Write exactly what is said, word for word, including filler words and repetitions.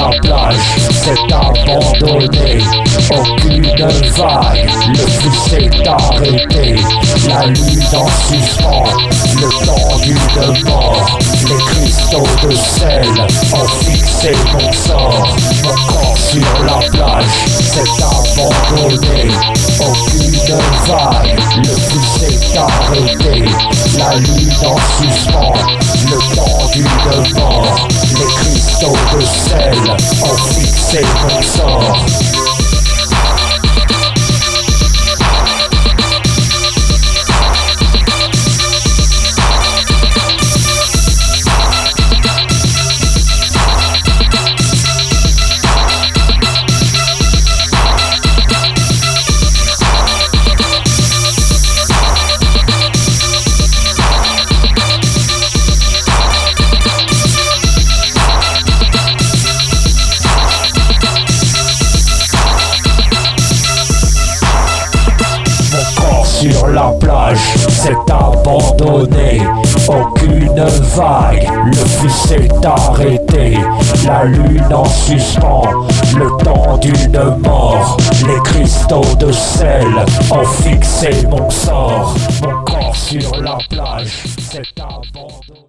la plage, c'est abandonné. Aucune vague, le flux s'est arrêté. La lune en suspens, le temps d'une mort. Les cristaux de sel ont fixé mon sort. Mon corps sur la plage, c'est abandonné. Aucune vague, le flux s'est arrêté. La lune en suspens, le temps d'une mort. Les cristaux de sel ont fixé mon sort. Sur la plage, c'est abandonné. Aucune vague, le flux s'est arrêté. La lune en suspens, le temps d'une mort. Les cristaux de sel ont fixé mon sort. Mon corps sur la plage, c'est abandonné.